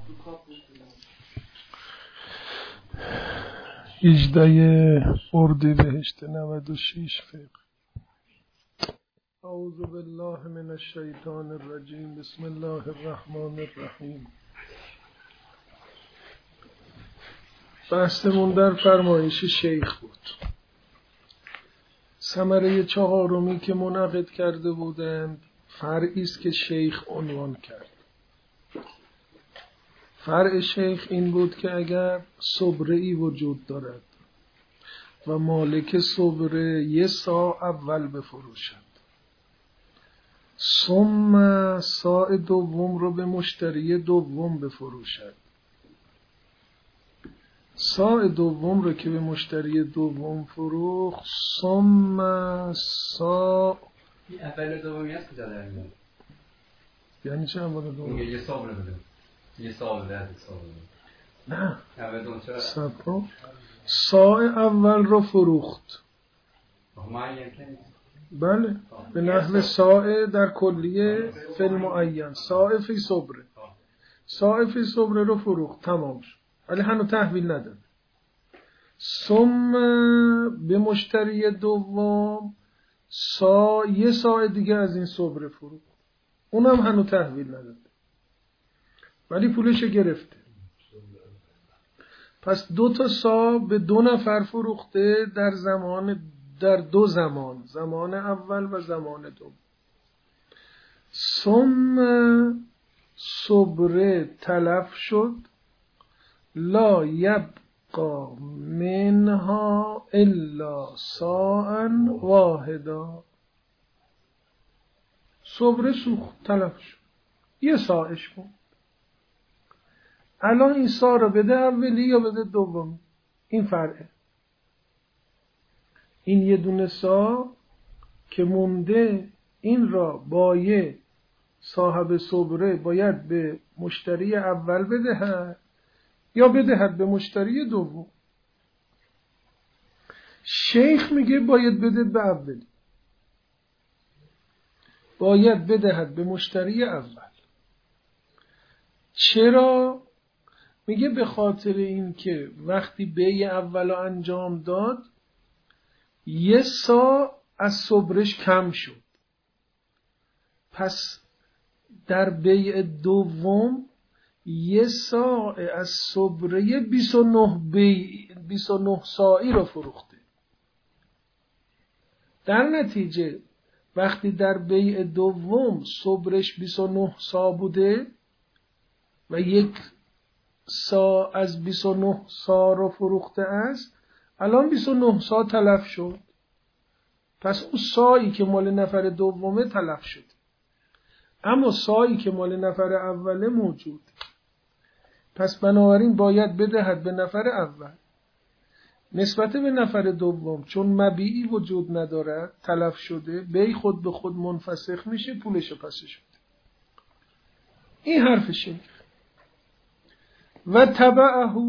18 اردیبهشت 96 فقه. اعوذ بالله من الشیطان الرجیم. بسم الله الرحمن الرحیم. بحثمون در فرمایش شیخ بود. ثمره چهارمی که منعقد کرده بودند فرعی است که شیخ عنوان کرد. فرع شیخ این بود که اگر صبره‌ای وجود دارد و مالک صبره یه ساع اول بفروشد، ثم ساع دوم رو به مشتری دوم بفروشد، ساع دوم رو که به مشتری دوم فروخت، ثم ساع اول دومی هست کجا در میاد؟ یعنی چه اول دوم؟ یه ساع بده، یه ساع بده، نه اول دوم چرا؟ ساع ساع اول رو فروخت. بله، به نحو ساع در کلیه فی المعین، ساع فی صبره، ساع فی صبره رو فروخت، تمام شد، ولی هنوز تحویل نداد. ثم به مشتری دوم یه ساع دیگه از این صبره فروخت، اونم هنوز تحویل نداد ولی پولش گرفته. پس 2 ساع به 2 نفر فروخته در 2 زمان، زمان اول و زمان دوم. ثم صبره تلف شد، لا یبقى منها الا ساعا واحدا. صبره سوخت، تلف شد، یه ساعش بود. الان این ساع رو بده اولی یا بده دومی؟ این فرعه. این یه دونه ساع که مونده، این را بایع صاحب صبره باید به مشتری اول بدهد یا بدهد به مشتری دوم. شیخ میگه باید بدهد به اولی، باید بدهد به مشتری اول. چرا؟ میگه به خاطر این که وقتی بیع اول رو انجام داد یه ساع از صبرش کم شد، پس در بیع دوم یه ساع از صبره 29 ساعی رو فروخته. در نتیجه وقتی در بیع دوم صبرش 29 ساع بوده و یک ساع از 29 ساع رو فروخته است، الان 29 ساع تلف شد، پس اون ساعی که مال نفر دومه تلف شد، اما ساعی که مال نفر اوله موجود. پس بنابراین باید بدهد به نفر اول نسبت به نفر دوم، چون مبیعی وجود ندارد، تلف شده، بیع خود به خود منفسخ میشه، پولش پسش بده. این حرف شیخ. و تبعه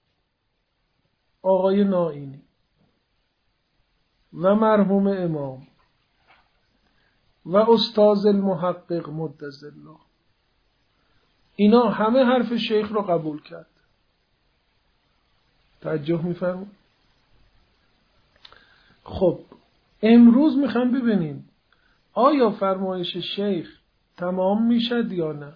آقای نائینی و مرحوم امام و استاذ المحقق مدظ الله، اینا همه حرف شیخ رو قبول کرد. توجه می‌فرمایید؟ خب امروز میخوام ببینیم آیا فرمایش شیخ تمام میشد یا نه.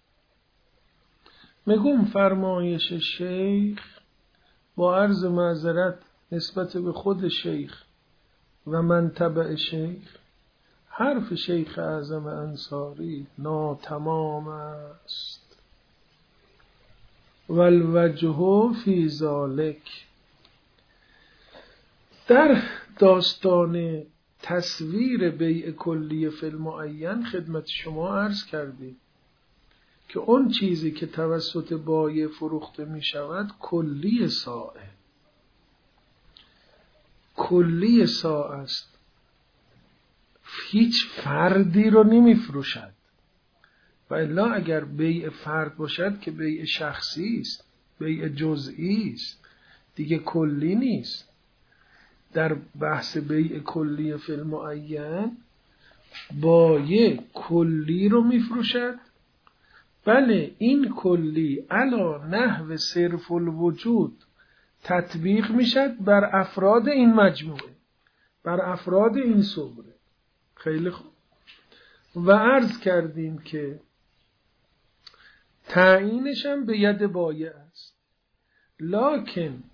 میگم فرمایش شیخ با عرض معذرت نسبت به خود شیخ و من تبع شیخ، حرف شیخ اعظم انصاری ناتمام است. والوجه فی ذلک، در داستان تصویر بیع کلی فی المعین خدمت شما عرض کردیم که اون چیزی که توسط بایع فروخته می شود کلی ساعه، کلی ساعه است، هیچ فردی رو نمی فروشد. و الا اگر بیع فرد باشد که بیع شخصی است، بیع جزئی است، دیگه کلی نیست. در بحث بیع کلی فی المعین بایع کلی رو می فروشد بله این کلی علا نحو صرف الوجود تطبیق میشد بر افراد این مجموعه، بر افراد این صبره. خیلی خوب. و عرض کردیم که تعیینش هم به ید بایع است، لکن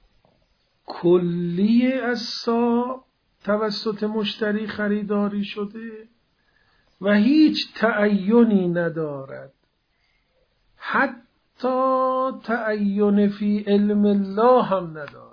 کلی از سا توسط مشتری خریداری شده و هیچ تعیینی ندارد، حتی تعیین فی علم الله هم ندارد.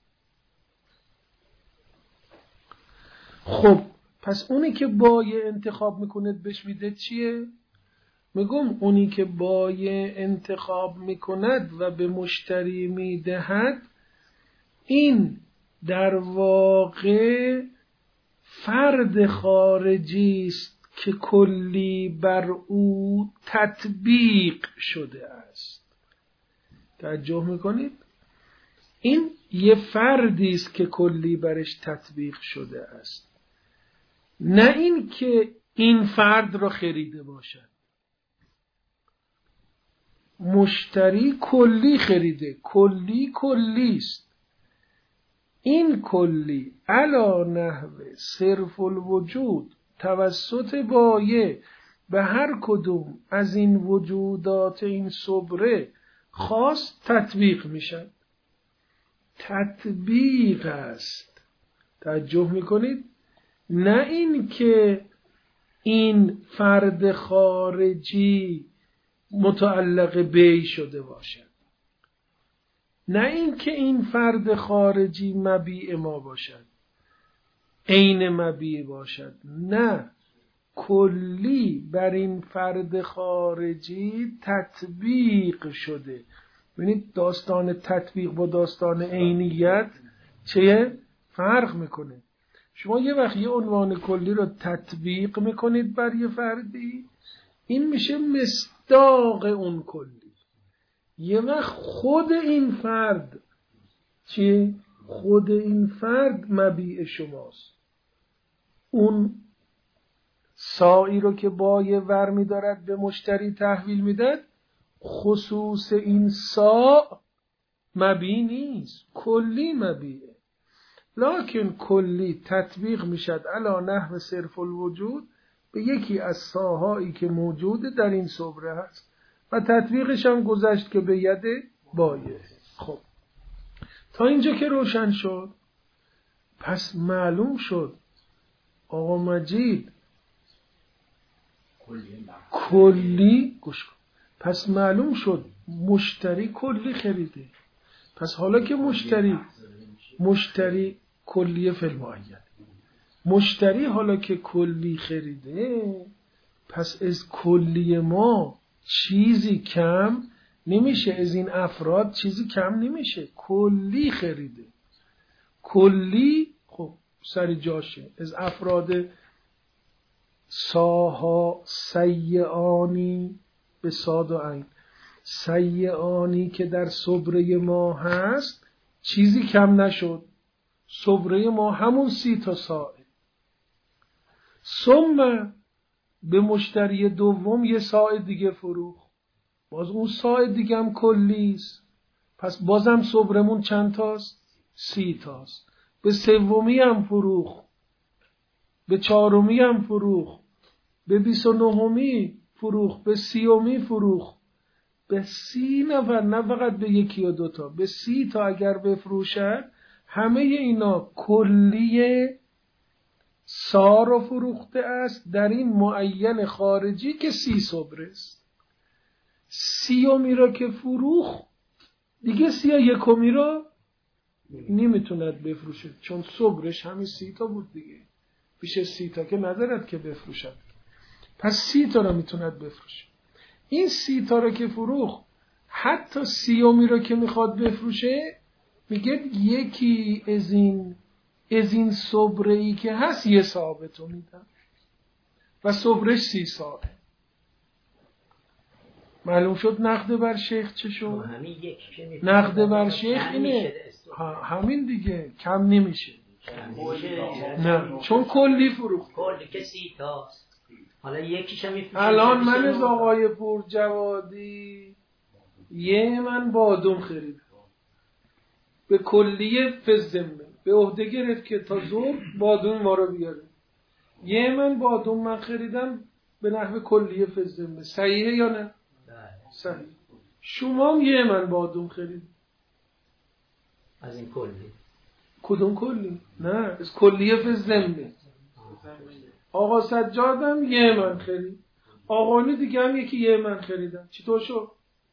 خب پس اونی که بایع انتخاب میکنه بهش میده چیه؟ میگم اونی که بایع انتخاب میکند و به مشتری میدهد، این در واقع فرد خارجی است که کلی بر او تطبیق شده است. توجه میکنید؟ این یه فردی است که کلی برش تطبیق شده است، نه این که این فرد را خریده باشد. مشتری کلی خریده، کلی است. این کلی علا نحو صرف الوجود توسط بایع به هر کدوم از این وجودات این صبره خاص تطبیق میشد. تطبیق است. توجه میکنید؟ نه این که این فرد خارجی متعلق بی شده باشد، نه این که این فرد خارجی مبیع ما باشد، عین مبیع باشد، نه، کلی بر این فرد خارجی تطبیق شده. ببینید داستان تطبیق با داستان عینیت چه فرق میکنه. شما یه وقت یه عنوان کلی رو تطبیق میکنید بر یه فردی، این میشه مصداق اون کلی. یه وقت خود این فرد چیه؟ خود این فرد مبیع شماست. اون ساعی رو که بایع ور می‌دارد به مشتری تحویل میداد، خصوص این ساع مبیع نیست، کلی مبیعه. لکن کلی تطبیق میشد علا نحو صرف الوجود به یکی از ساعهایی که موجوده در این صبره هست و تطبیقش هم گذشت که به ید بایع. خب تا اینجا که روشن شد، پس معلوم شد آقا مجید کلی گوش کن. پس معلوم شد مشتری کلی خریده. پس حالا که مشتری کلی فی المعین، مشتری حالا که کلی خریده، پس از کلی ما چیزی کم نمیشه، از این افراد چیزی کم نمیشه، کلی خریده. کلی خب سر جاشه. از افراد ساها سیعانی به صاد و عین، سیعانی که در صبره ما هست چیزی کم نشد. صبره ما همون 30 تا ساعه. ثم به مشتری دوم یه ساعه دیگه فروخت، باز اون ساعه دیگه هم کلیست، پس بازم صبرمون چند تاست؟ 30 تاست. به سومی هم فروخت، به چهارمی هم فروخت، به 29می فروخت، به 30می فروخت. به 30 نفر، نه فقط به یکی و دوتا، به 30 تا اگر بفروشد، همه اینا کلیه سا رو فروخته است در این معین خارجی که 30 صبره است. 30می را که فروخت دیگه 31می را نمیتوند بفروشه، چون صبرش همین 30 تا بود دیگه، بیش 30 تا که ندارد که بفروشد. پس 30 تا را میتوند بفروشه. این 30 تا را که فروخت، حتی 30می را که میخواد بفروشه، میگه یکی از این صبره‌ای که هست یه ثابتو میدم و صبرش 30 ساعه. معلوم شد نقد بر شیخ چه شد؟ نقد بر شیخ اینه، همین دیگه، کم نمیشه. نه چون کلی فروخت، کلی که 30 تاست. حالا یکیش هم میفروشه. الان من از آقای پورجوادی یه من بادم خریدم به کلیه فزمه به عهده گرفت که تا ظهر بادم ما رو بیاره. یه من بادم من خریدم به نحو کلیه فزمه. صحیحه یا نه؟ صحیح. شما هم یه من بادم خرید از این کلی. کدوم کلی؟ نه از کلیه فزمه. آقا سجادم یه من خرید، آقانی دیگه هم یکی یه من خریدم. چطور شد؟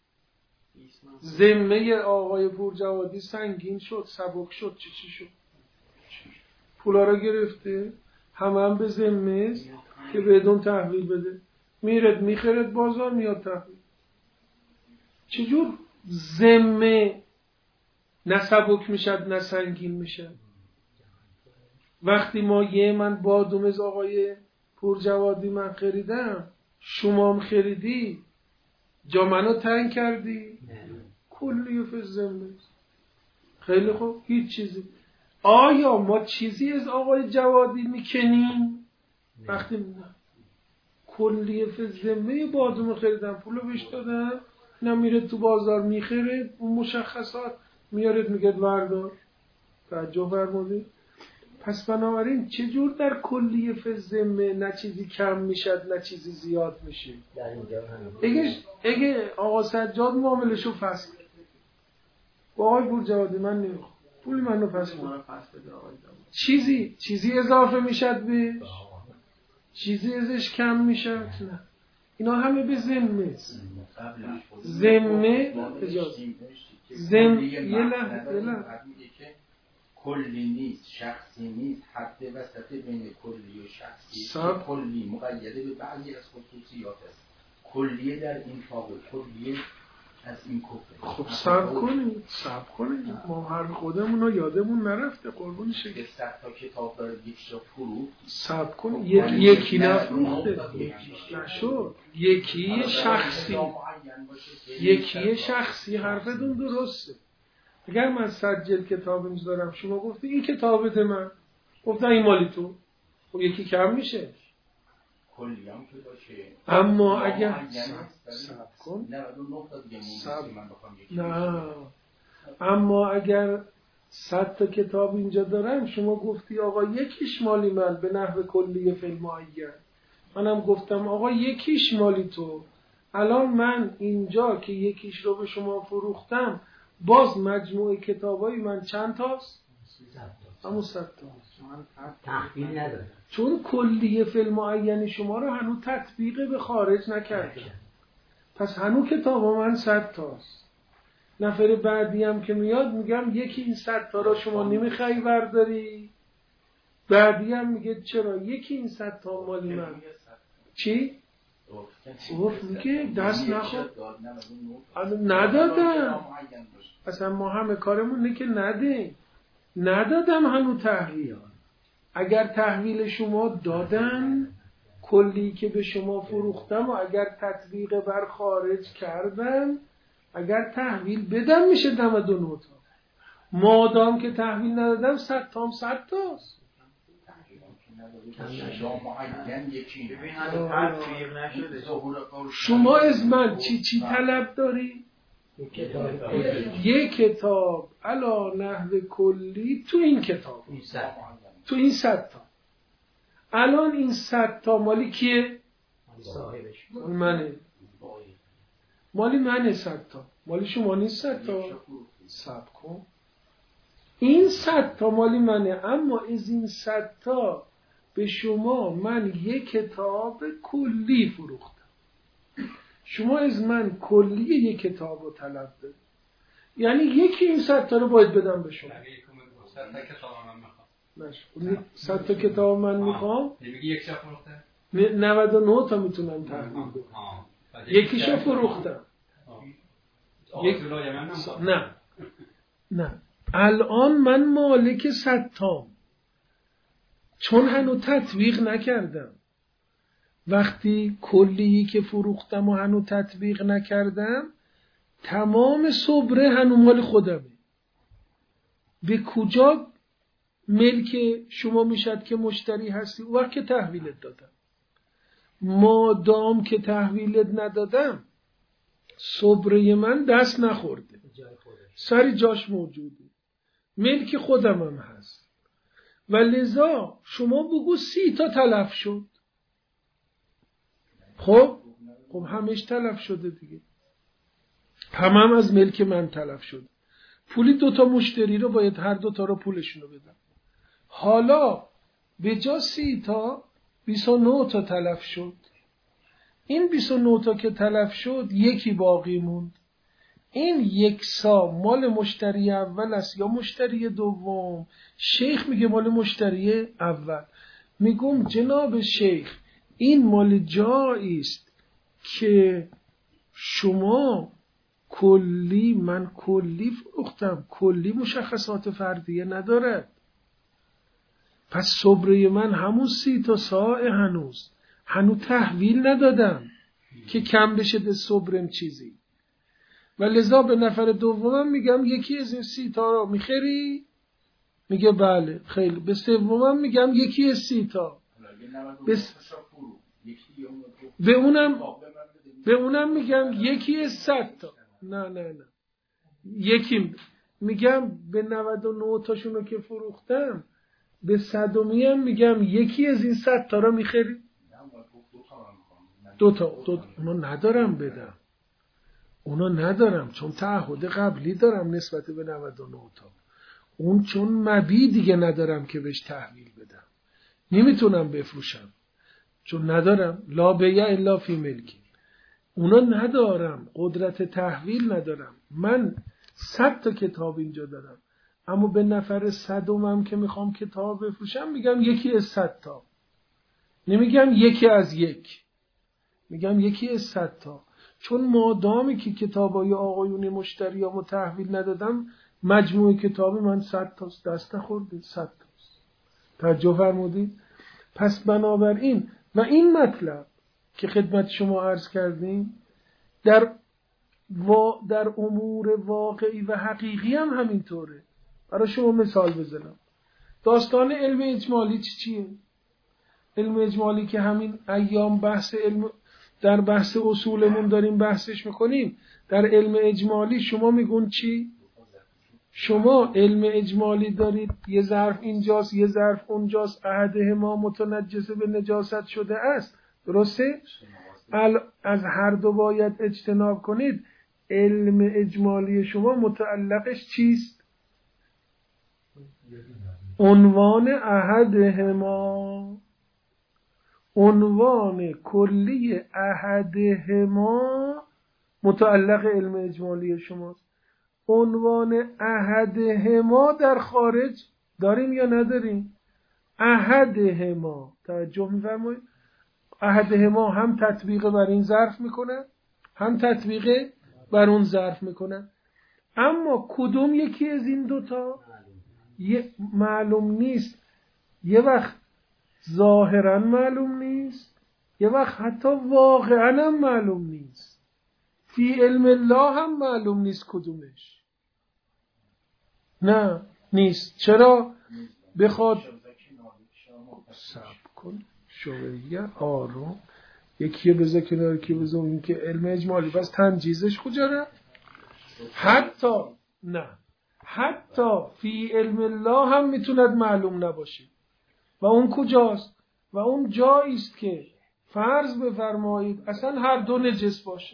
ذمه آقای پورجوادی سنگین شد، سبک شد. چی شد؟ پولا را گرفته، هم به ذمه است که بدون تحویل بده. میرد میخرد بازار، میاد تحویل. چجور ذمه نه سبک میشد نه سنگین میشد؟ وقتی ما یه من بادم از آقای پورجوادی من خریدم، شما هم خریدی، جا منو تنگ کردی، کلی فزمه. خیلی خوب، هیچ چیزی. آیا ما چیزی از آقای جوادی میکنیم؟ وقتی نه، کلی فزمه بادم خریدم، پولو بهش دادم، نمیره تو بازار میخره اون مشخصات، میارد میگه وردار. توجه فرمودید؟ پس بنابراین چجور در کلیه فزمه نه چیزی کم میشد نه چیزی زیاد میشه؟ اگه آقا سجاد معاملشو فصل با آقای پورجوادی من نمیخوام، پولی منو پس بده، چیزی اضافه میشد به چیزی ازش کم میشد؟ نه، اینا همه به ذمه است. ذمه اجازه یه لحظه کلی نیست، شخصی نیست، حد وسط بین کلی و شخصی. کلی مقیده به بعضی از خصوصیات است. کلیه در این فاقه، کلیه از این کفر. خب صبر کنید ما هر خودمون رو یادمون نرفته قربون شکل. که 100 تا کتاب داره یکیش رو فروخت. صبر کنید یکی نفروخته، نشد. یکی شخصی حرفتون درسته. اگر من 100 جلد کتاب میذارم، شما گفتی این کتابت من، گفتم این مالی تو، خب یکی کم میشه. کلی هم که باشه. اما اگر صبر کن، نه، اما اگر 100 تا کتاب اینجا دارم، شما گفتی آقا یکیش مالی من به نحو کلی فیلم معین، منم گفتم آقا یکیش مالی تو. الان من اینجا که یکیش رو به شما فروختم، باز مجموعه کتابای من چند تاست؟ 100 تا. تحویل نداره، چون کلیه فیلم معین شما رو هنوز تطبیق به خارج نکردم. پس هنوز کتابا من 100 تاست. نفر بعدی هم که میاد میگم یکی این 100 تا رو شما نمیخوای برداری، بعدی هم میگه چرا یکی این 100 تا مالی من. چی؟ میگه دست نخور. ندادم. اصلا ما همه کارمون نه که ندادم هنوز تحویل. اگر تحویل شما دادن، کلی که به شما فروختم و اگر تطبیق بر خارج کردم، اگر تحویل بدم میشه 99 تا. مادام که تحویل ندادم 100 تام 100 تاست. شما از من چی طلب داری؟ یک کتاب علا نحو کلی تو این کتاب، تو این 100 تا. الان این 100 تا مالی کیه؟ منه. مالی منه 100 تا. مالی شما نیست 100 تا. صبر کن. این 100 تا مالی منه، اما از این 100 تا به شما من یک کتاب کلی فروختم. شما از من کلی یک کتاب رو طلب دارید، یعنی یکی این 100 تا رو باید بدم به شما. 100 تا کتاب من میخوام. 100 تا کتاب من میخوام. نمیگی یک شب فروخته؟ 99 تا میتونم تحویل بدم. یکیشو فروختم. نه. الان من مالک 100 تا، چون هنوز تطبیق نکردم. وقتی کلی که فروختم و هنوز تطبیق نکردم، تمام صبره هنوز مال خودمه. به کجا ملک شما میشد که مشتری هستی؟ وقت که تحویلت دادم. مادام که تحویلت ندادم صبره من دست نخورده، سری جاش موجوده، ملک خودم هم هست و لذا شما بگو 30 تا تلف شد. خب همش تلف شده دیگه، هم از ملک من تلف شد. پولی 2 تا مشتری رو باید هر 2 تا رو پولشون رو بدم. حالا به جا 30 تا 29 تا تلف شد. این 29 تا که تلف شد یکی باقی موند. این 1 سا مال مشتری اول است یا مشتری دوم؟ شیخ میگه مال مشتری اول. میگم جناب شیخ این مال جایی است که شما کلی، من کلی فروختم، کلی مشخصات فردیه نداره. پس صبره من همون 30 تا ساعه هنوز تحویل ندادم که کم بشه ده صبرم چیزی. و لذا به نفر دومم میگم یکی از این 30 تا رو میخری؟ میگه بله. خیلی. به سومم میگم یکی از 30 تا. به اونم میگم یکی از 100 تا. نه یکی میگم به 99 تاشونو که فروختم به 100می هم میگم یکی از این 100 تا رو میخری؟ 2 تا. اونا ندارم بدم، اونا ندارم چون تعهد قبلی دارم نسبت به 99 تا. اون چون مبی دیگه ندارم که بهش تحویل بدم، نمیتونم بفروشم چون ندارم. لا بیع الا فی ملکی. اونا ندارم، قدرت تحویل ندارم. من 100 تا کتاب اینجا دارم، اما به نفر 100م که میخوام کتاب بفروشم میگم یکی از 100 تا. نمیگم یکی از 1، میگم یکی از 100 تا. چون مادامی که کتابای آقایون مشتری ها تحویل ندادم مجموع کتاب من 100 تاست، دست نخورده 100 تاست. توجه فرمودید؟ پس بنابراین و این مطلب که خدمت شما عرض کردیم در امور واقعی و حقیقی هم همینطوره. برای شما مثال بزنم. داستان علم اجمالی چیه؟ علم اجمالی که همین ایام در بحث اصولمون داریم بحثش میکنیم. در علم اجمالی شما میگون چی؟ شما علم اجمالی دارید یه ظرف اینجاست یه ظرف اونجاست، احدهما متنجس به نجاست شده است، درسته؟ از هر دو باید اجتناب کنید. علم اجمالی شما متعلقش چیست؟ عنوان احدهما، عنوان کلی احدهما متعلق علم اجمالی شماست. عنوان احدهما در خارج داریم یا نداریم؟ احدهما، توجه می‌فرمایید؟ احدهما هم تطبیق بر این ظرف میکنه هم تطبیق بر اون ظرف میکنه. اما کدوم یکی از این دوتا معلوم نیست. یه وقت ظاهرا معلوم نیست، یه وقت حتی واقعا هم معلوم نیست. فی علم الله هم معلوم نیست کدومش. نه نیست. چرا؟ بخواد صبر کن شویه آروم، یکی بذار کنار کی بذار این که علم اجمالی بس تنجیزش کجا ره؟ حتی فی علم الله هم میتوند معلوم نباشه. و اون کجاست؟ و اون جایی است که فرض بفرمایید اصلا هر دو نجس باشن،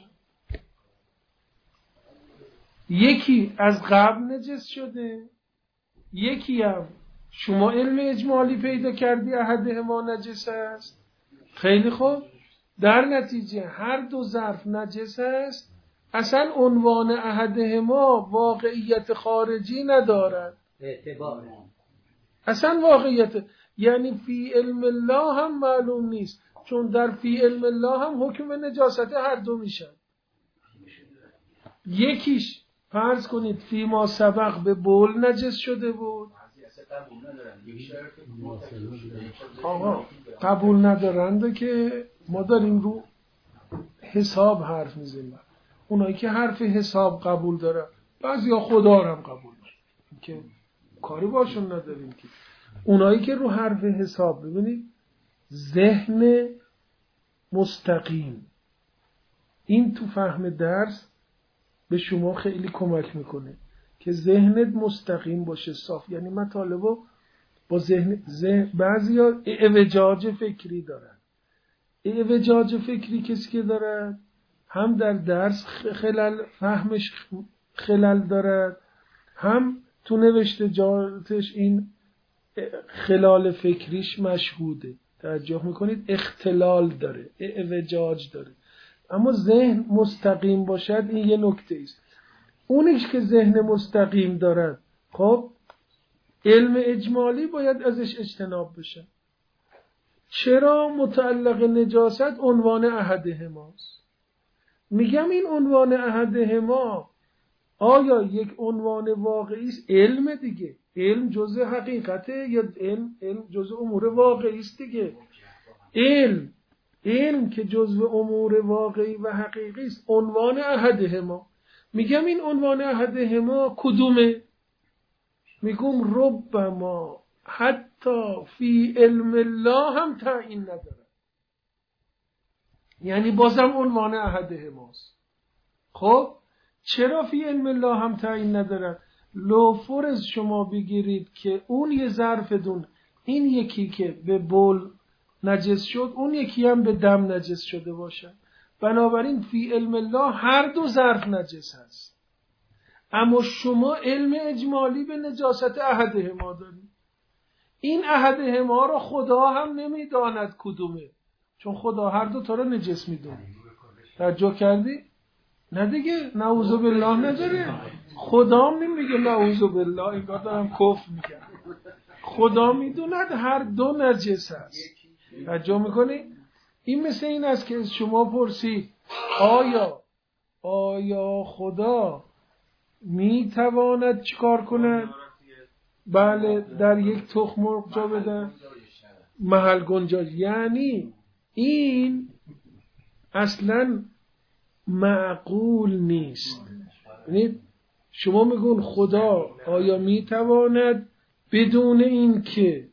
یکی از قبل نجس شده، یکی هم شما علم اجمالی پیدا کردی احدهما نجس است. خیلی خوب، در نتیجه هر دو ظرف نجس است. اصلا عنوان احدهما واقعیت خارجی ندارد، اصلا واقعیت، یعنی فی علم الله هم معلوم نیست، چون در فی علم الله هم حکم نجاست هر دو میشن. یکیش فرض کنید فی ما سبق به بول نجس شده بود. آقا قبول ندارنده که ما داریم رو حساب حرف میزنیم. اونایی که حرف حساب قبول دارن، بعضیا خدا رو هم قبول دارن که کاری باشون نداریم. که اونایی که رو حرف حساب، ببینید ذهن مستقیم. این تو فهم درس به شما خیلی کمک میکنه که ذهنت مستقیم باشه، صاف. یعنی مطالبو با ذهن بعضیا اعوجاج فکری دارن. اعوجاج فکری کسی که دارد هم در درس فهمش خلل دارد، هم تو نوشتجاتش این خلال فکریش مشهوده. توجه میکنید؟ اختلال داره، اعوجاج داره. اما ذهن مستقیم باشد، این یه نکته است. اونیش که ذهن مستقیم دارد، خب علم اجمالی باید ازش اجتناب بشه. چرا؟ متعلق نجاست عنوان احدهماست. میگم این عنوان احدهما آیا یک عنوان واقعی است؟ علم دیگه، علم جزء حقیقته یا علم جزء امور واقعی است دیگه. علم که جزء امور واقعی و حقیقی است عنوان احدهما. میگم این عنوان احدهما کدومه؟ میگم ربما حتی فی علم الله هم تعیین نداره، یعنی بازم عنوان احدهماست. خب چرا فی علم الله هم تعیین نداره؟ لو فرض شما بگیرید که اون یه ظرف دون، این یکی که به بول نجس شد، اون یکی هم به دم نجس شده باشه، بنابراین فی علم الله هر دو ظرف نجس هست. اما شما علم اجمالی به نجاست احدهما دارید. این احدهما را خدا هم نمیداند کدومه، چون خدا هر دو تا را نجس میدونه. توجه کردی؟ نه دیگه، نعوذ بالله نداره. خدا نمیگه نعوذ بالله، این کار دارم کفر میگم. خدا میدوند هر دو نجس هست. توجه میکنی؟ این مثل این است که شما پرسی آیا خدا میتواند چیکار کند؟ بله، در یک تخم مرغ جا بده محل گنجایش. یعنی این اصلا معقول نیست. یعنی شما میگون خدا آیا میتواند بدون این که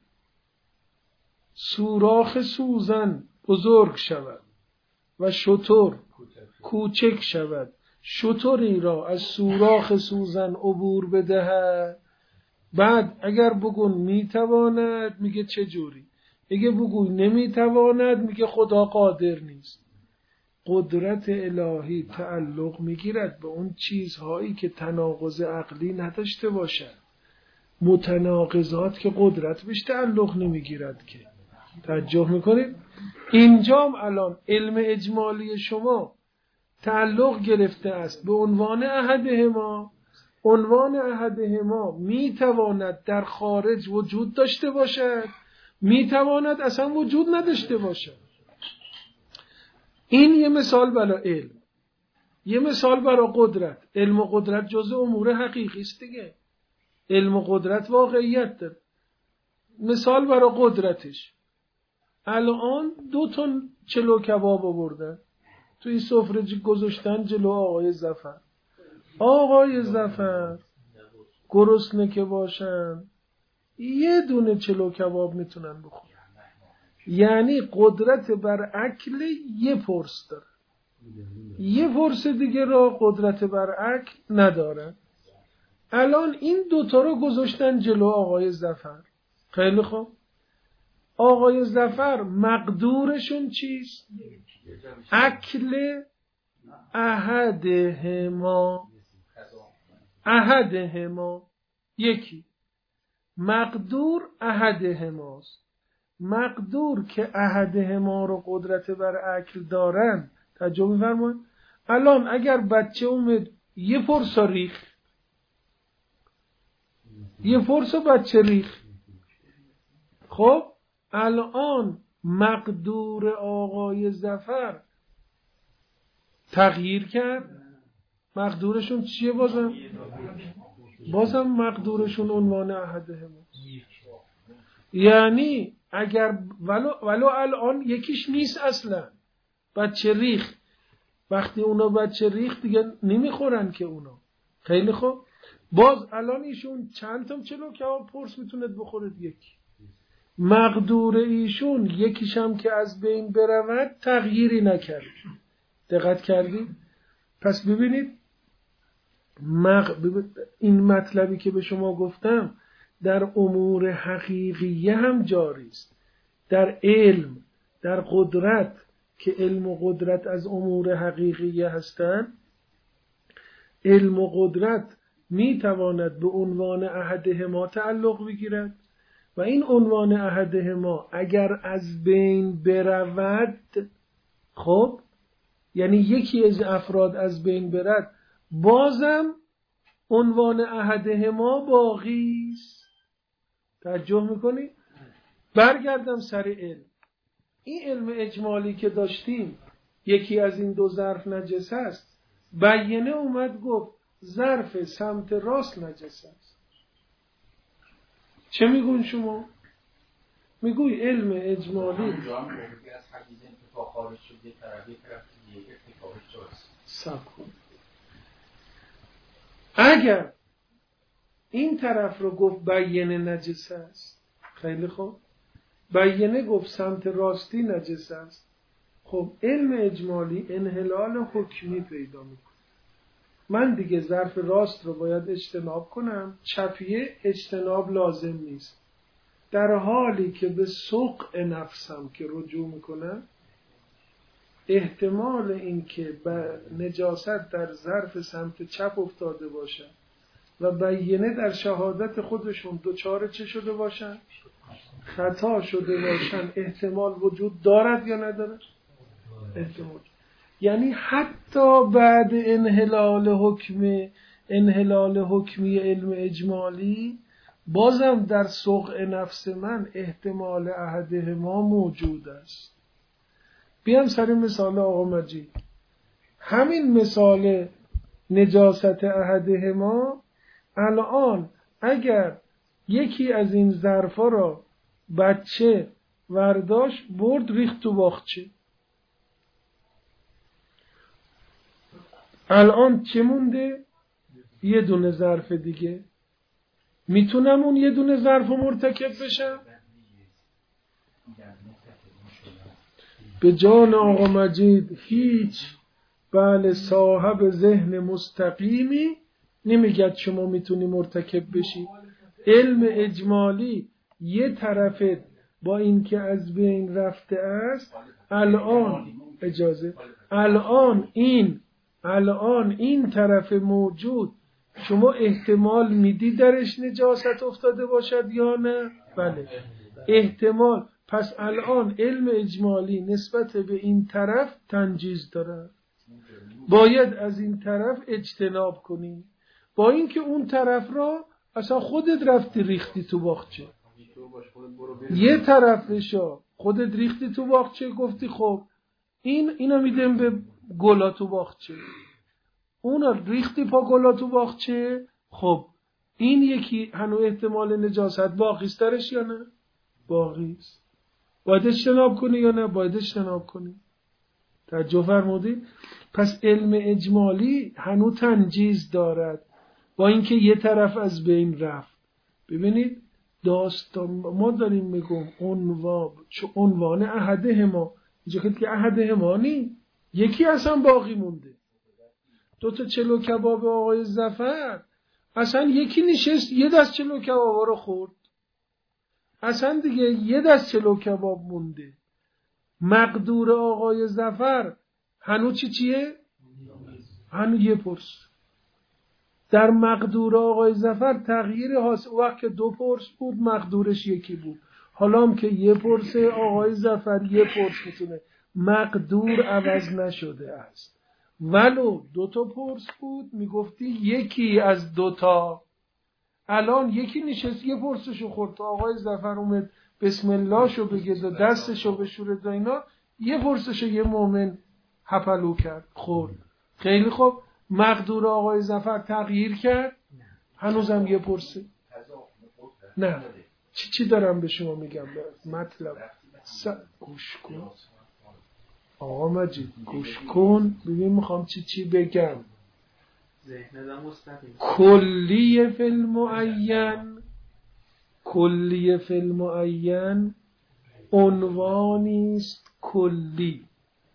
سوراخ سوزن بزرگ شود و شتر کوچک شود، شتری را از سوراخ سوزن عبور بدهد؟ بعد اگر بگون میتواند، میگه چه جوری؟ اگه بگوی نمیتواند، میگه خدا قادر نیست. قدرت الهی تعلق میگیرد به اون چیزهایی که تناقض عقلی نداشته باشد. متناقضات که قدرت بهش تعلق نمیگیرد که. توجه میکنید؟ اینجام الان علم اجمالی شما تعلق گرفته است به عنوان احدهما. عنوان احدهما میتواند در خارج وجود داشته باشد، میتواند اصلا وجود نداشته باشد. این یه مثال برای علم. یه مثال برای قدرت. علم و قدرت جزء امور حقیقی است دیگه. علم و قدرت واقعیت داره. مثال برای قدرتش، الان 2 تن چلو کباب آوردن توی سفره گذاشتن جلو آقای ظفر. آقای ظفر گرسنه که باشن یه دونه چلو کباب میتونن بخورن. یعنی قدرت بر اکل یه پرس داره، یه پرس دیگه را قدرت بر اکل ندارن. الان این 2 تا رو گذاشتن جلو آقای ظفر. خیلی خوب، آقای ظفر مقدورشون چیست؟ اکل احدهما یکی. مقدور احدهماست. مقدور که احدهما رو قدرت بر اکل دارن. توجه می‌فرمایید؟ الان اگر بچه اومد یه فرصا ریخ، یه فرصا بچه ریخ، خب الان مقدور آقای ظفر تغییر کرد. مقدورشون چیه؟ بازم مقدورشون عنوان احدهما. یعنی اگر ولو الان یکیش نیست اصلا، بچه ریخ. وقتی اونا بچه ریخ دیگه نمیخورن که اونا. خیلی خوب، باز الان ایشون چند تا چلو کباب پرس میتونه بخوره؟ یکی. مقدور ایشون یکیشم که از بین برود تغییری نکرد. دقت کردید؟ پس ببینید این مطلبی که به شما گفتم در امور حقیقیه هم جاری است. در علم، در قدرت که علم و قدرت از امور حقیقیه هستند، علم و قدرت می تواند به عنوان احدهما تعلق بگیرد و این عنوان احدهما اگر از بین برود، خب یعنی یکی از افراد از بین برد، بازم عنوان احدهما باقی است. توجه میکنی؟ برگردم سر علم. این علم اجمالی که داشتیم، یکی از این دو ظرف نجس است. بیینه اومد گفت ظرف سمت راست نجس است. چه میگون شما؟ میگوی علم اجمالی اگر این طرف رو گفت بیینه نجس است، خیلی خوب، بیینه گفت سمت راستی نجس است، خب علم اجمالی انحلال حکمی پیدا میکنه. من دیگه ظرف راست رو باید اجتناب کنم، چپیه اجتناب لازم نیست. در حالی که به سوق نفسم که رجوع میکنم، احتمال این که نجاست در ظرف سمت چپ افتاده باشن و بیینه در شهادت خودشون دوچار چه شده باشن؟ خطا شده باشن، احتمال وجود دارد یا ندارد؟ احتمال. یعنی حتی بعد انحلال حکمی علم اجمالی، بازم در سوق نفس من احتمال احدهما موجود است. بیام سر مثال آقا مجید. همین مثال نجاست احدهما، الان اگر یکی از این ظرفا را بچه ورداشت برد ریخت تو باغچه، الان چه مونده؟ یه دونه ظرف دیگه. میتونم اون یه دونه ظرف رو مرتکب بشم؟ به جان آقا مجید هیچ صاحب ذهن مستقیمی نمیگه شما میتونی مرتکب بشی. علم اجمالی یه طرف با این که از بین رفته است، الان این طرف موجود، شما احتمال میدی درش نجاست افتاده باشد یا نه؟ بله، احتمال. پس الان علم اجمالی نسبت به این طرف تنجیز داره، باید از این طرف اجتناب کنی، با اینکه اون طرف را اصلا خودت رفتی ریختی تو باغچه. یه طرفشا خودت ریختی تو باغچه، گفتی خب اینا میدم به گلا تو باغچه، اونا ریختی پا گلا تو باغچه، خب این یکی هنو احتمال نجاست باقی است درش یا نه؟ باقی است. باید اجتناب کنی یا نه؟ باید اجتناب کنی. توجه فرمودید؟ پس علم اجمالی هنو تنجیز دارد با اینکه یه طرف از بین رفت. ببینید داستان ما داریم میگم عنوان احدهما، اینجا که احدهما نی، یکی اصلا باقی مونده. 2 چلو کباب آقای ظفر، اصلا یکی نشست یه دست چلو کباب رو خورد، اصلا دیگه یه دست چلو کباب مونده. مقدور آقای ظفر هنو چیه؟ هنو یه پرس. در مقدور آقای ظفر تغییر حاصل، وقت که 2 پرس بود مقدورش یکی بود، حالا هم که یه پرس آقای ظفر یه پرس میتونه، مقدور عوض نشده است. ولو 2 پرس بود میگفتی یکی از 2، الان یکی نشست یه پرسشو خورد، آقای ظفر اومد بسم الله شو بگید و دستشو بشوره و اینا، یه پرسشو یه مومن هپلو کرد خورد. خیلی خوب، مقدور آقای ظفر تغییر کرد، هنوزم یه پرسه. نه چی دارم به شما میگم؟ مطلب گوش کن آقا مجید، گوش کن ببین میخوام چی بگم. کلیه فی المعین، کلیه فی المعین عنوانی است کلی.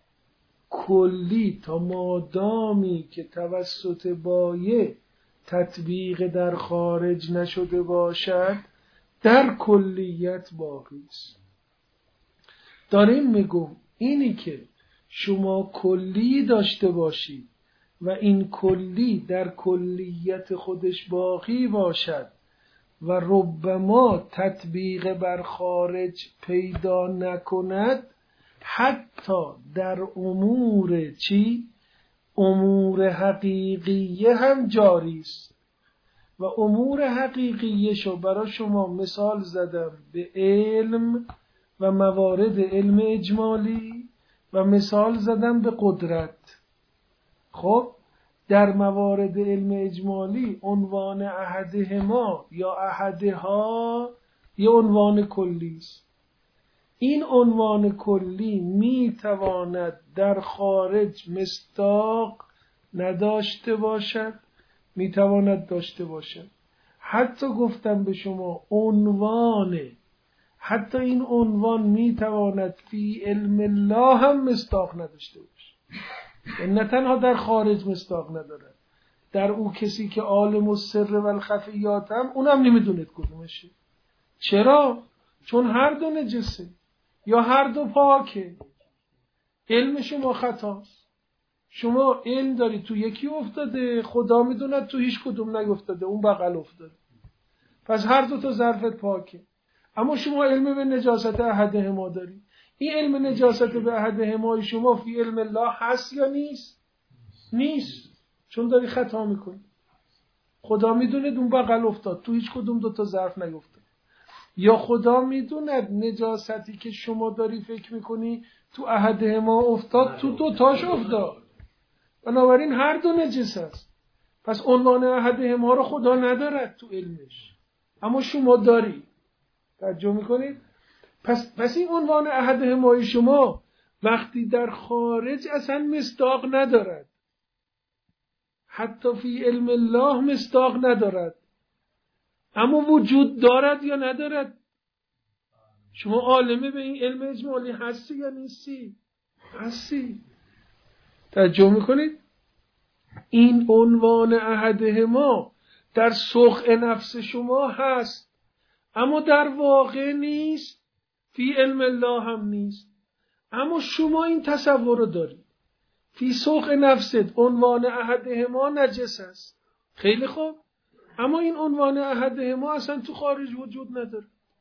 کلی تا مادامی که توسط بایع تطبیق در خارج نشده باشد در کلیت باقی است. داریم میگم اینی که شما کلی داشته باشید و این کلی در کلیت خودش باقی باشد و ربما تطبیق بر خارج پیدا نکند، حتی در امور امور حقیقیه هم جاری است. و امور حقیقیه شو برای شما مثال زدم به علم و موارد علم اجمالی و مثال زدم به قدرت. خب در موارد علم اجمالی عنوان احدهما یا احدها یه عنوان کلی است. این عنوان کلی می تواند در خارج مصداق نداشته باشد، می تواند داشته باشد. حتی گفتم به شما حتی این عنوان می تواند فی علم الله هم مصداق نداشته باشد. نه تنها در خارج مصداق ندارد، در او کسی که عالم السر و الخفیات هم اونم نمیدوند کدومشه. چرا؟ چون هر دو نجسه یا هر دو پاکه. علم شما خطاست. شما علم داری تو یکی افتاده، خدا میدوند تو هیچ کدوم نیفتاده، اون بغل افتاده. پس هر دو تا ظرفت پاکه. اما شما علم به نجاست احدهما داری. این علم نجاست به احدهما شما فی علم الله هست یا نیست؟ نیست. چون داری خطا میکنی. خدا میدونه اون بغل افتاد، تو هیچ کدوم دو تا ظرف نیفتاد. یا خدا میدوند نجاستی که شما داری فکر میکنی تو احدهما افتاد، تو دو تاش افتاد. بنابراین هر دو نجس است. پس عنوان احدهما رو خدا ندارد تو علمش، اما شما داری. توجه میکنید؟ پس این عنوان احدهما شما وقتی در خارج اصلا مصداق ندارد، حتی فی علم الله مصداق ندارد، اما وجود دارد یا ندارد؟ شما عالمه به این علم اجمالی هستی یا نیستی؟ هستی. توجه میکنید؟ این عنوان احدهما در سخن نفس شما هست، اما در واقع نیست، فی علم الله هم نیست. اما شما این تصور رو دارید، فی سخن نفست عنوان احدهما نجس است. خیلی خوب، اما این عنوان احدهما اصلا تو خارج وجود نداره،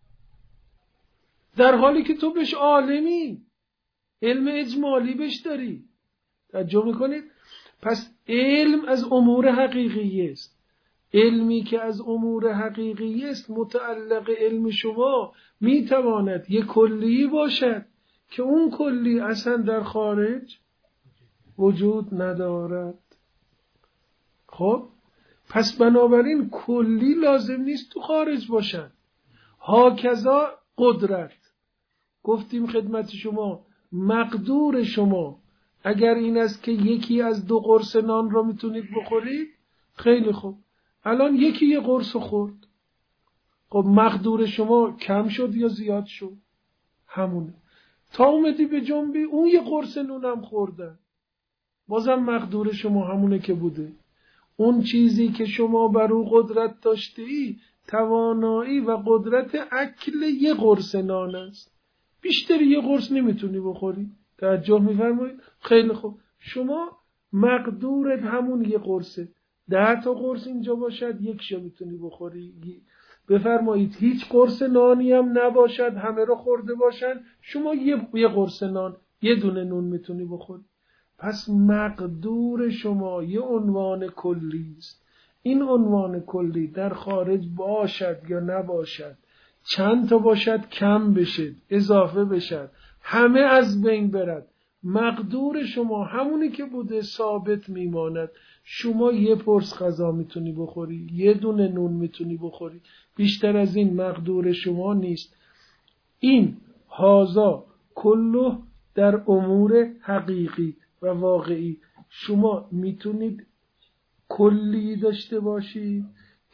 در حالی که تو بهش عالمی، علم اجمالی بهش داری. توجه میکنید؟ پس علم از امور حقیقی است. علمی که از امور حقیقی است متعلق علم شما میتواند یک کلی باشد که اون کلی اصلا در خارج وجود ندارد. خب پس بنابراین کلی لازم نیست تو خارج باشد. هاکذا قدرت. گفتیم خدمت شما مقدور شما اگر این است که یکی از 2 قرص نان را میتونید بخورید، خیلی خوب، الان یکی یه قرص خورد. خب مقدور شما کم شد یا زیاد شد؟ همونه. تا اومدی به جنبی اون یه قرص نونم خوردن، بازم مقدور شما همونه که بوده. اون چیزی که شما بر او قدرت داشته ای توانایی و قدرت اکل یه قرص نان است. بیشتر یه قرص نمیتونی بخوری. توجه میفرمایید؟ خیلی خوب، شما مقدورت همون یه قرصه. 10 تا قرص اینجا باشد، 1 میتونی بخوری. بفرمایید هیچ قرص نانی هم نباشد، همه رو خورده باشن، شما یه قرص نان، یه دونه نون میتونی بخوری. پس مقدور شما یه عنوان کلی است. این عنوان کلی در خارج باشد یا نباشد، چند تا باشد، کم بشد، اضافه بشد، همه از بین برد، مقدور شما همونی که بوده ثابت میماند. شما یه پرس غذا میتونی بخوری، یه دونه نون میتونی بخوری، بیشتر از این مقدور شما نیست. این هازا کله در امور حقیقی و واقعی. شما میتونید کلی داشته باشید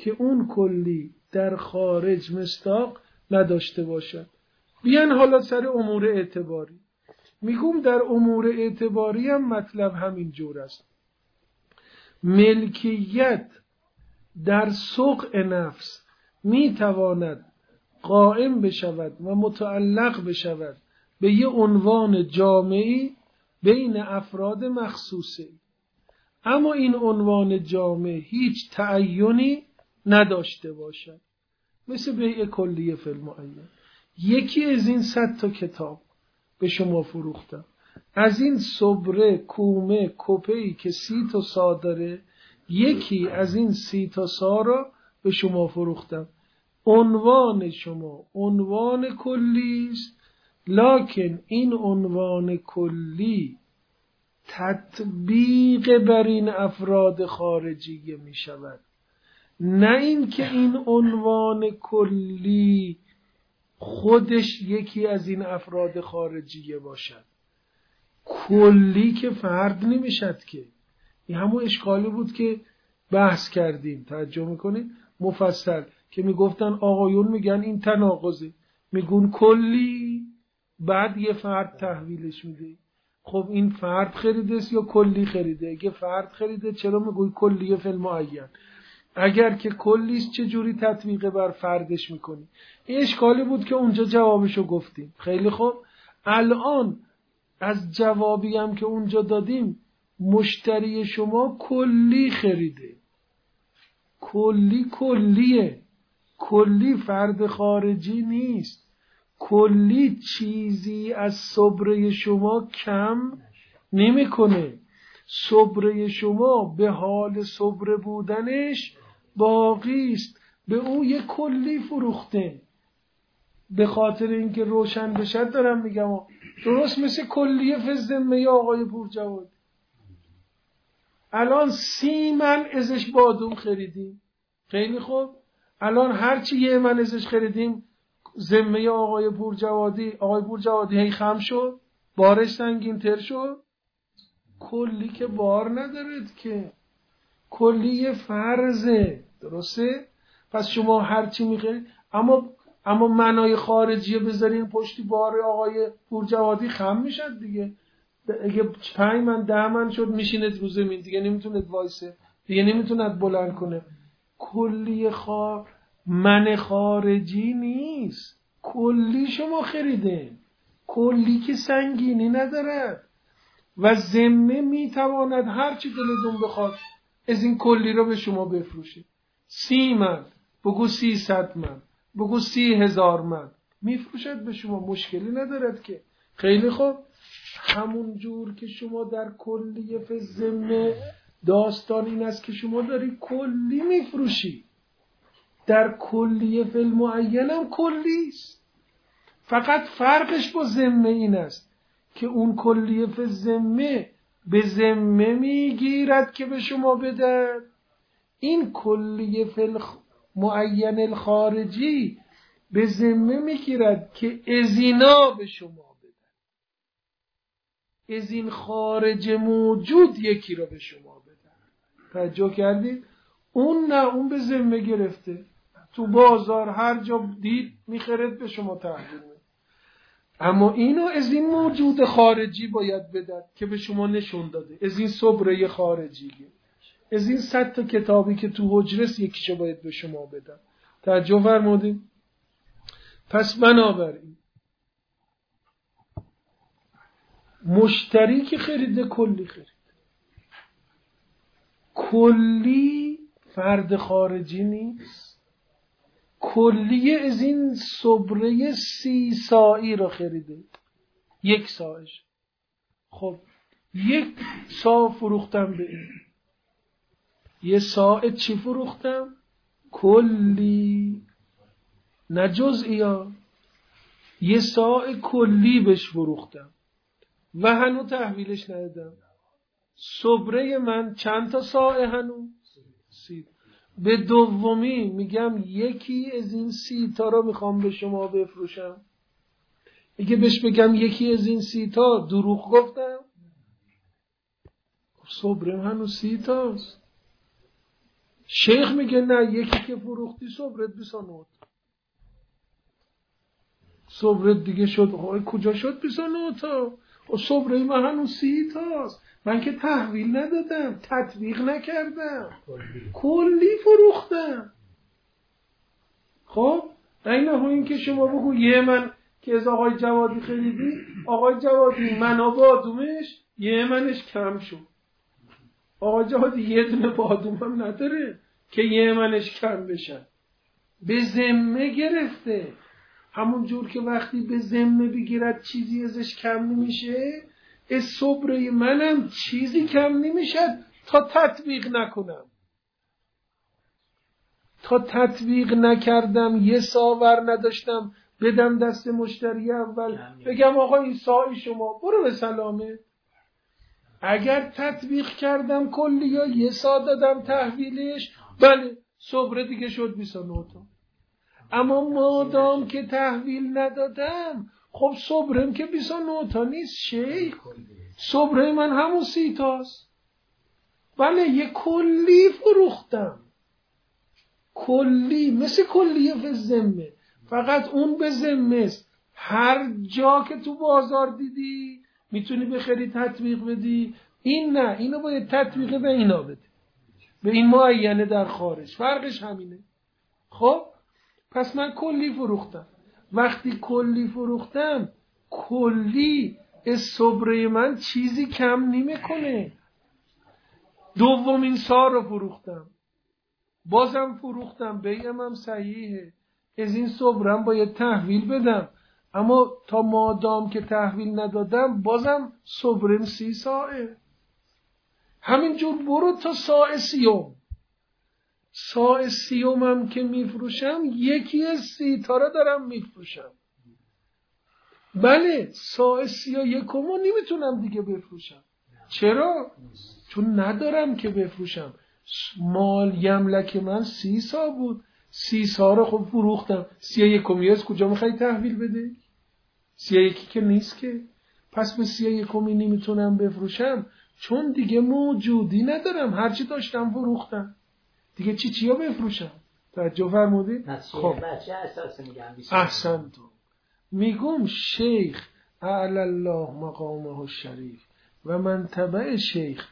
که اون کلی در خارج مصداق نداشته باشد. بیان حالا سر امور اعتباری. میگم در امور اعتباری هم مطلب همین جور است. ملکیت در سقع نفس میتواند قائم بشود و متعلق بشود به یه عنوان جامعی بین افراد مخصوصه، اما این عنوان جامع هیچ تعیینی نداشته باشد. مثل بیع کلیه فی المعین. یکی از این 100 تا کتاب به شما فروختم، از این صبره کومه کپه‌ای که 30 تا سا داره، یکی از این 30 تا سا را به شما فروختم. عنوان شما عنوان کلی است، لکن این عنوان کلی تطبیق بر این افراد خارجیه می شود، نه این که این عنوان کلی خودش یکی از این افراد خارجیه باشد. کلی که فرد نمیشد که. این همون اشکالی بود که بحث کردیم، توجه میکنید مفصل، که میگفتن آقایون میگن این تناقضه، میگن کلی بعد یه فرد تحویلش میده. خب این فرد خریده است یا کلی خریده؟ اگه فرد خریده چرا میگوی کلیه فی المعین؟ اگر که کلیست چه جوری تطبیق بر فردش میکنی؟ این اشکالی بود که اونجا جوابشو گفتیم. خیلی خوب، الان از جوابی هم که اونجا دادیم، مشتری شما کلی خریده. کلی کلیه، کلی فرد خارجی نیست. کلی چیزی از صبره شما کم نمیکنه. صبره شما به حال صبره بودنش باقی است. به او یک کلی فروخته. به خاطر اینکه روشن بشه دارم میگم، درست مثل کلیه فی الذمه آقای پورجواد. الان 30 من ازش بادوم خریدیم، خیلی خوب، الان هرچی یه من ازش خریدیم ذمه آقای پورجوادی هی خم شد، بارش سنگین تر شد. کلی که بار ندارد که، کلی فرضه، درسته؟ پس شما هرچی میخرید، اما منای خارجی بذارین پشتی بار آقای پورجوادی خم میشد دیگه. اگه 5 من 10 من شد میشینید رو زمین دیگه، نمیتونید وایسه دیگه، نمیتونید بلند کنه. کلی من خارجی نیست، کلی شما خریده. کلی که سنگینی ندارد و ذمه میتواند هرچی دلتون بخواد از این کلی رو به شما بفروشه. 30 من بگو 300 من بگو 30,000 من میفروشد به شما، مشکلی ندارد که. خیلی خوب، همون جور که شما در کلیه فی الذمه داستان این است که شما داری کلی میفروشی، در کلیه فی المعین هم کلی است. فقط فرقش با ذمه این است که اون کلیه فی الذمه به ذمه میگیرد که به شما بدهد، این کلیه فی المعین الخارجی به ذمه میگیرد که ازینا به شما بدهد، از این خارج موجود یکی را به شما بدهد. توجه کردید؟ اون نه، اون به ذمه گرفته، تو بازار هر جا دید میخرد به شما تحویل میده. اما اینو از این موجود خارجی باید بدهد که به شما نشون داده، از این صبره خارجی، از این 100 تا کتابی که تو حجرست یکیشو باید به شما بدن. توجه فرمودید؟ پس بنابراین مشتری که خریده کلی خرید، کلی فرد خارجی نیست. کلی از این صبره 30 ساعی را خریده، 1 ساعش. خب 1 ساع فروختم به این، 1 ساع چی فروختم؟ کلی، نه جزئیات. 1 ساع کلی بهش فروختم و هنو تحویلش ندادم. صبره من چند تا ساعه هنو؟ 30. به دومی میگم یکی از این 30 تا رو میخوام به شما بفروشم. اگه بهش بگم یکی از این 30 تا، دروغ گفتم؟ صبره هنو 30 تاست. شیخ میگه نه، یکی که فروختی صبرت 29 تا. صبرت دیگه شد کجا شد 29 تا؟ و صبره من هنوز 30 تاست. من که تحویل ندادم، تطبیق نکردم، کلی فروختم. خب اینه این که شما بگو یه من که از آقای جوادی خریدی، آقای جوادی من و بادومش یه منش کم شد. آقای جوادی یه دونه بادوم هم نداره که یه منش کم بشن. به ذمه گرفته. همون جور که وقتی به ذمه بگیرد چیزی ازش کم نمیشه، از صبره منم چیزی کم نمیشه تا تطبیق نکنم. تا تطبیق نکردم، یه ساور نداشتم بدم دست مشتری اول بگم آقا این ساعی شما برو به سلامه. اگر تطبیق کردم کلی یا یه سا دادم تحویلش، بله صبره دیگه شد 29 تا. اما مادام که تحویل ندادم، خب صبرم که 29 تا نیست شیخ، صبره من همون 30 تاست. بله یه کلی فروختم، کلی مثل کلیه به ذمه، فقط اون به ذمه است. هر جا که تو بازار دیدی میتونی بخری تطبیق بدی، این نه، اینو باید تطبیق به اینا بده، به این معینه در خارج، فرقش همینه. خب پس من کلی فروختم. وقتی کلی فروختم، کلی از صبره من چیزی کم نمیکنه. دومین سا رو فروختم، بازم فروختم، بیعم هم صحیحه، از این صبرم باید تحویل بدم. اما تا مادام که تحویل ندادم، بازم صبرم 30 ساعه. همینجور برو تا ساعه 30. ساعه 30 هم که میفروشم، یکی از 30 تا را دارم میفروشم. بله ساعه 31 رو نمیتونم دیگه بفروشم. چرا؟ چون ندارم که بفروشم. مال یملک من 30 سا بود، 30 سا رو خب فروختم. 31 از کجا میخوای تحویل بده؟ 31 که نیست که. پس به 31 نمیتونم بفروشم، چون دیگه موجودی ندارم. هرچی داشتم فروختم دیگه، چیا بفروشم؟ توجه فرمودید؟ خب احسن تو میگم شیخ اعلی الله مقامه الشریف و من تبع شیخ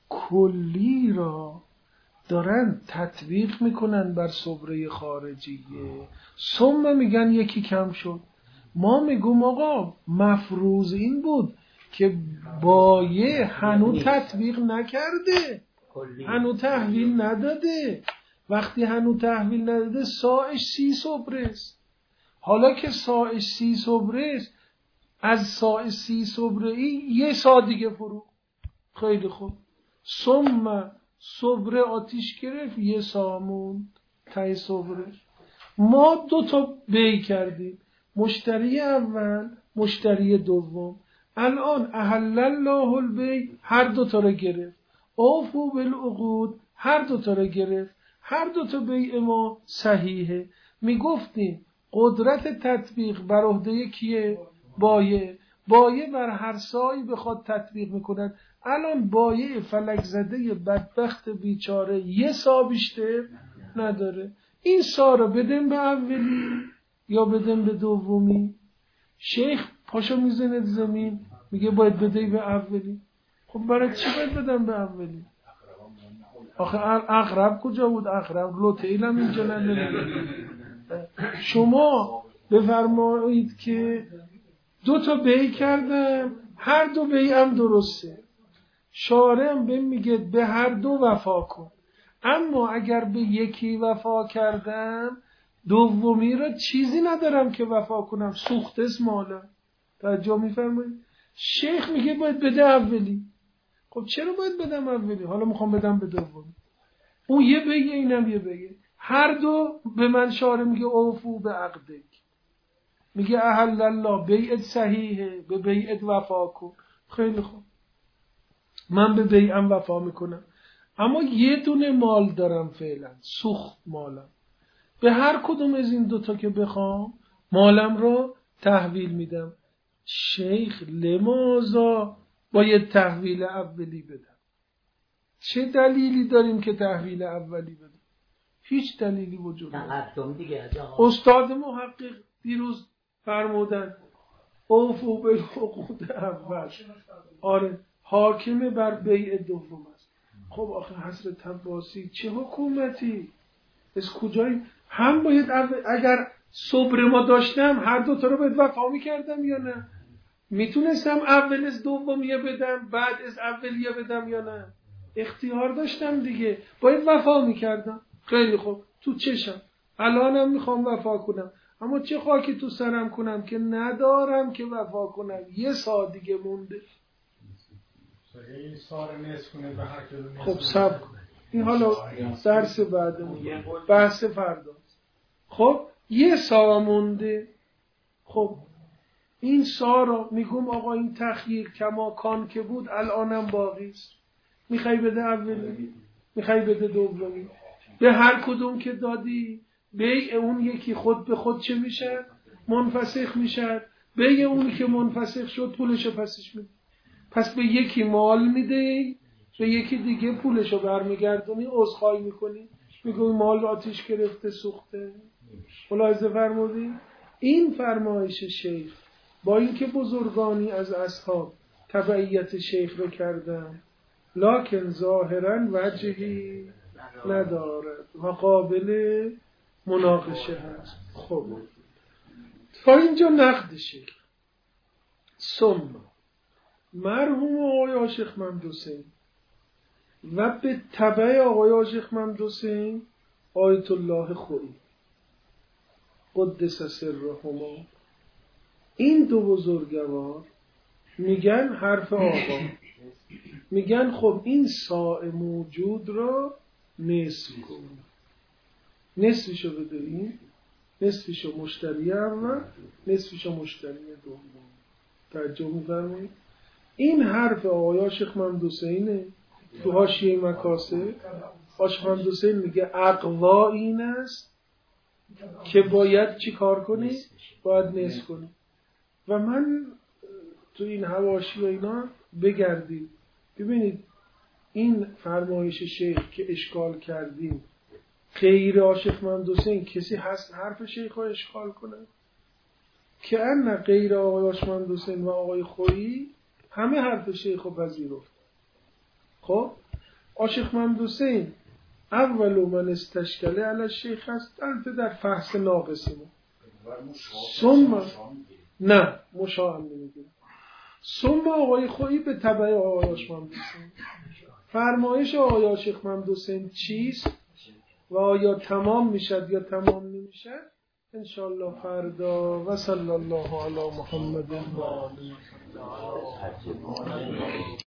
کلی را دارن تطبیق میکنن بر صبره خارجیه. ثم میگن یکی کم شد. ما میگم آقا مفروض این بود که بایه هنو تطبیق نکرده، هنو تحویل نداده. وقتی هنو تحویل نداده ساعش 30 صبره است. حالا که ساعش 30 صبره است، از ساع 30 صبره ای یه ساع دیگه فرو. خیلی خوب. ثم صبره آتیش گرفت، یه ساع موند ته صبره. ما 2 تا بی کردیم، مشتری اول، مشتری دوم. الان احل الله البی، هر 2 تا رو گرفت. اوفو بالعقود، هر 2 تا رو گرفت. هر 2 تا بیع ما صحیحه. میگفتیم قدرت تطبیق بر عهده کیه؟ بایع. بایع بر هر سایی بخواد تطبیق میکنن. الان بایع فلک زده بدبخت بیچاره یه سا بیشتر نداره. این سا رو بدیم به اولی یا بدیم به دومی؟ شیخ پاشو میزنه زمین میگه باید بدهی به اولی. خب برای چی باید بدم به اولی؟ آخه اقرب کجا بود؟ اقرب لوتیل هم اینجا نداره. شما بفرمایید که 2 تا بیع کردم، هر 2 بیع هم درسته. شارع به میگه به هر 2 وفا کن. اما اگر به یکی وفا کردم، دومی را چیزی ندارم که وفا کنم، سوخته است مالم. توجه میفرمایید؟ شیخ میگه باید بده اولی. خب چرا باید بدم اولی؟ حالا میخوام بدم به دومی. اون یه بگه اینم یه بگه، هر 2 به من شارع میگه اوفو به عقدک. میگه احل الله، بیعت صحیحه، به بیعت وفا کن. خیلی خوب، من به بیعم وفا میکنم، اما یه دونه مال دارم فعلا، سوخت مالم. به هر کدوم از این 2 تا که بخوام مالم رو تحویل میدم. شیخ لماذا باید تحویل اولی بدم؟ چه دلیلی داریم که تحویل اولی بدم؟ هیچ دلیلی وجود نداره. تقدم دیگه. استاد محقق دیروز فرمودن اوفو بالعقود اول. آره حاکم بر بیع دوم است. خب آخه حضرت عباسی چه حکومتی؟ از کجایی؟ هم باید اگر صبر ما داشتم هر دو تا رو باید وفا میکردم یا نه؟ میتونستم اول از دومیه بدم بعد از اولیه بدم یا نه؟ اختیار داشتم دیگه، باید وفا میکردم. خیلی خوب تو چشم الانم میخوام وفا کنم، اما چه خاکی تو سرم کنم که ندارم که وفا کنم. یه ساعت دیگه مونده. خب صبر کن، این حالا درس بعدمون بحث فردا. خب یه سا مونده. خب این سا رو میگم آقا این تخییر کماکان که بود الانم باقی است. میخوای بده اولی، میخوای بده دومی، به هر کدوم که دادی بیع اون یکی خود به خود چه میشه؟ منفسخ میشه. بیع اونی که منفسخ شد پولشو پسش میده. پس به یکی مال میده، به یکی دیگه پولشو برمیگردونی، عذرخواهی میکنی، میگوی مال آتیش گرفته سوخته. ملاحظه فرمودی؟ این فرمایش شیخ با اینکه بزرگانی از اصحاب تبعیت شیخ رو کردن، لکن ظاهرا وجهی ندارد و قابل مناقشه هست. خب تا اینجا نقد شیخ. ثم مرحوم آقای عاشق محمد حسین و به تبع آقای عاشق محمد حسین آیت الله خویی قدس سرهما، این دو بزرگوار میگن حرف آقا، میگن خب این ساع موجود را نصف کن، نصفشو بدهیم، نصفشو مشتری اول، نصفشو مشتری دوم. توجه می‌فرمایید؟ این حرف آقای عاشق محمد حسینه. تو حاشیه مکاسب عاشق محمد حسین میگه اقوا این است که باید چی کار کنی؟ باید نصف کنی. و من تو این حواشی و اینا بگردید ببینید این فرمایش شیخ که اشکال کردیم غیر عاشق محمد حسین کسی هست حرف شیخ رو اشکال کنه؟ که ان غیر آقای عاشق محمد حسین و آقای خویی همه حرف شیخ رو پذیرفت. خب عاشق محمد حسین اول من استشکله علی الشیخ هست، البته در فحص ناقصیمه. ثم نه مشاهم نمیگه. ثم آقای خویی به تبع آقای عاشق محمد حسین. فرمایش آقای عاشق محمد حسین چیست و آیا تمام میشد یا تمام نمیشد انشاءالله فردا. و صلی الله علی محمد و آله.